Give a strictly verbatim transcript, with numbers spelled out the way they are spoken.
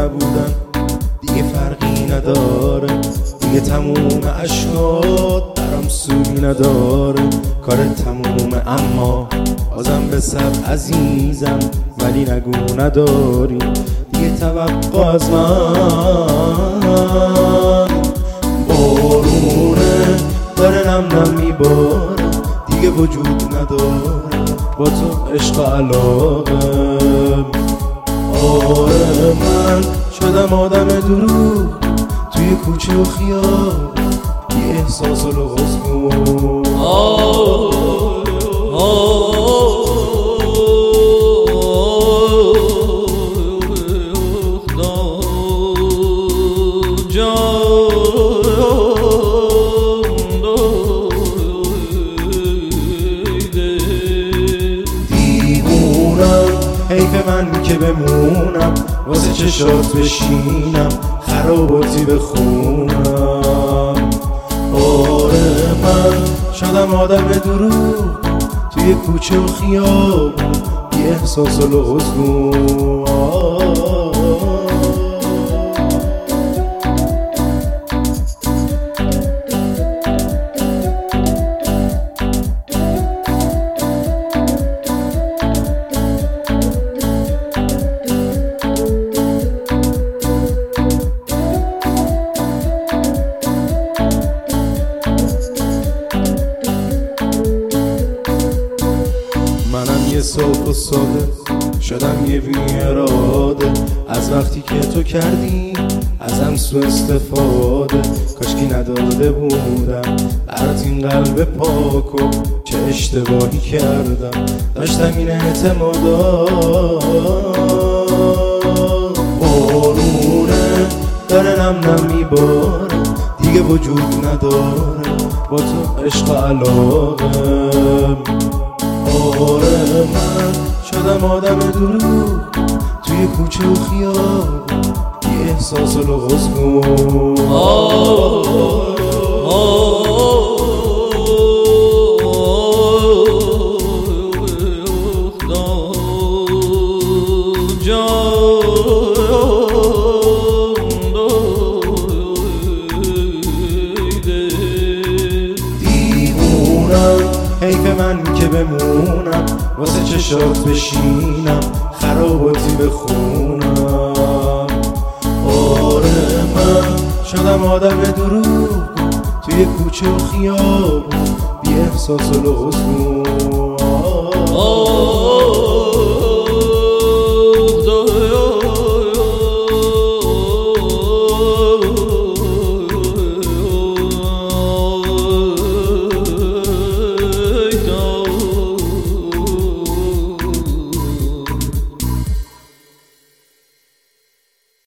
نبودن دیگه فرقی نداره، دیگه تموم عشقات برام سودی نداره. کارت تمومه اما بازم به سر عزیزم، ولی نگو نداری دیگه توقع از من. بارونه داره نم نم میباره، دیگه وجود نداره با تو عشق و علاقم. آره من شدم آدم دروغ توی کوچه و خیابون، یه احساس و لغز کن. حیف من که بمونم واسه چشات بشینم، خراباتی بخونم. آره من شدم آدم دروغ توی کوچه و خیابون، یه احساس و لغزگون. منم یه صبح و ساده شدم یه بی اراده، از وقتی که تو کردی ازم سو استفاده. کاشکی نداده بودم برات این قلب پاکو، چه اشتباهی کردم داشتم این اعتمادا. بارونه داره نم نم میباره، دیگه وجود نداره با تو عشق و علاقم. آره من شدم آدم دروغ توی کوچه و خیابون، یه احساس و لغز کن. حیف من که بمونم واسه چشات بشینم، خراباتی بخونم. آره من شدم آدم دروغ توی کوچه و خیابون، بی احساس و لغز کن.